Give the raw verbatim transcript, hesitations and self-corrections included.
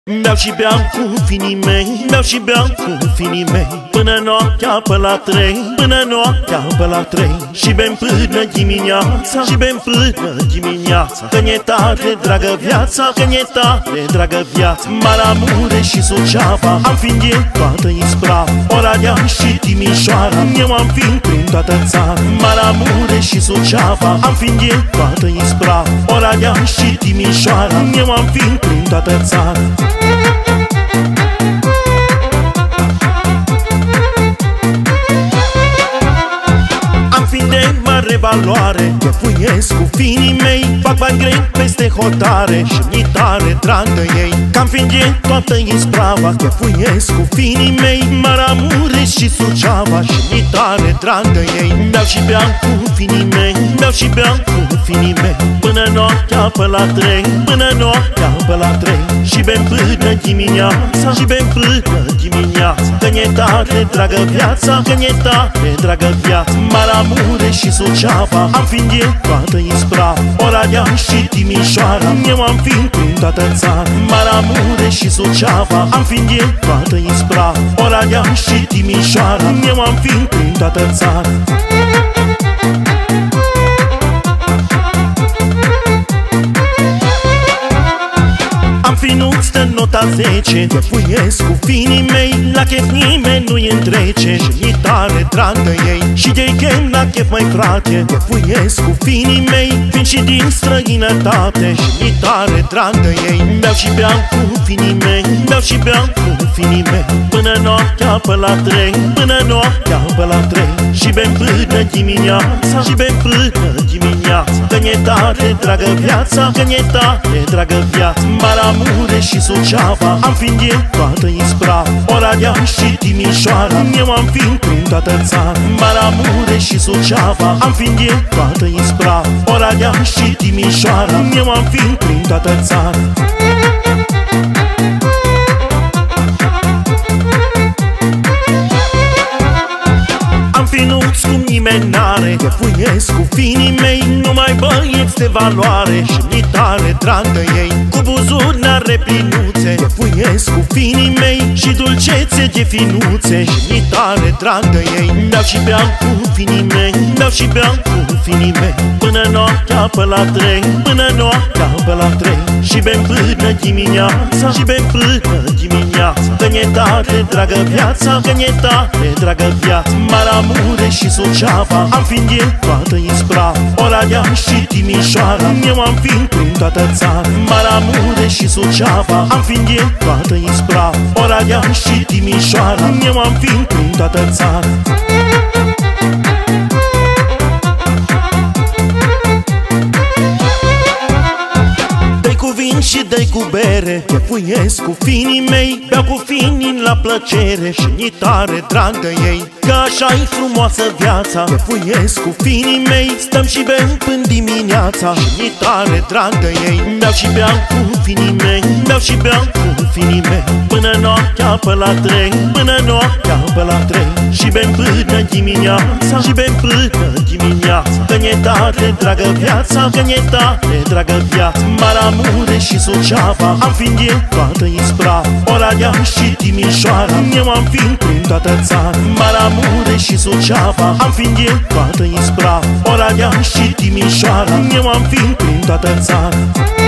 Beau și beau cu finii mei, beau și beau cu finii mei, până noaptea pe la trei, până noaptea pe la trei. Și bem până dimineața, și bem până dimineața, că ne tare dragă viața, că ne tare dragă viața. Maramureș și Suceava, am fiind de toată isprava, Oradea și Timișoara, eu am fiind prin toată țara. Maramureș și Suceava, am fiind de toată isprava, Oradea și Timișoara, eu am fiind prin toată țara. Am fiind de mare valoare, jefuiesc cu finii mei, fac bani grei peste hotare și mi tare drag de ei. Cam fiind de toată isprava, jefuiesc cu finii mei, Maramureș și Suceava și mi tare drag de ei. Beau și beau cu finii mei, beau și beau cu finii mei, până noaptea pe la trei, până noaptea pe la trei. Și bem până dimineața, și bem până dimineața, că ne tare dragă viața, că ne tare dragă viața. Maramureș și Suceava, am fiind de toată isprava, Oradea și Timișoara, eu am fiind prin toată țara. Maramureș și Suceava, am fiind de toată isprava, Oradea și Timișoara, eu am fiind prin toată țara. Finuți de nota zece, jefuiesc cu finii mei, la chef nimeni nu-i întrece și mi tare drag de ei. Și de-i chem la chef, mai frate, jefuiesc cu finii mei, vin și din străinătate și mi tare drag de ei. Beau și beau cu finii mei, beau și beau cu finii mei, până noaptea pe la trei, până noaptea pe la trei. Și bem până dimineața, și bem până dimineața, că ne tare dragă viața, că ne tare dragă viața. Maramureș și Suceava, am fiind de toată isprava, Oradea și Timișoara, eu am fiind prin toată țara. Maramureș și Suceava, am fiind de toată isprava, Oradea și Timișoara, eu am fiind prin toată țara. Finuți cum nimeni n-are, jefuiesc cu finii mei, numai băieți de valoare și mi tare drag de ei. Cu buzunare plinuțe, jefuiesc cu finii mei, și dulcețe de finuțe și mi tare drag de ei. Beau și beau cu finii mei, beau și beau cu finii mei, până noaptea pe la trei, până noaptea pe la trei. Și bem până dimineața, și bem până dimineața, că ne tare dragă viața, că ne tare dragă viața. Maramureș și Suceava, am fiind de toată isprava, Oradea și Timișoara, eu am fiind prin toată țara. Maramureș și Suceava, am fiind de toată isprava, Oradea și Timișoara, eu am fiind prin toată țara. Și dă-i cu bere, jefuiesc cu finii mei, beau cu finii la plăcere și ni tare drag de ei. Că așa-i frumoasă viața, jefuiesc cu finii mei, stăm și bem până dimineața și ni tare drag de ei. Beau și beau cu finii mei, beau și beau cu finii mei, până noaptea pe la trei, până noaptea pe la trei. Și bem până dimineața, și bem până dimineața, că ne tare dragă viața, că ne tare dragă viața. Maramureș și Suceava, am fiind de toată isprava, Oradea și Timișoara, eu am fiind prin toată țara. Maramureș și Suceava, am fiind de toată isprava, Oradea și Timișoara, eu am fiind prin toată țara.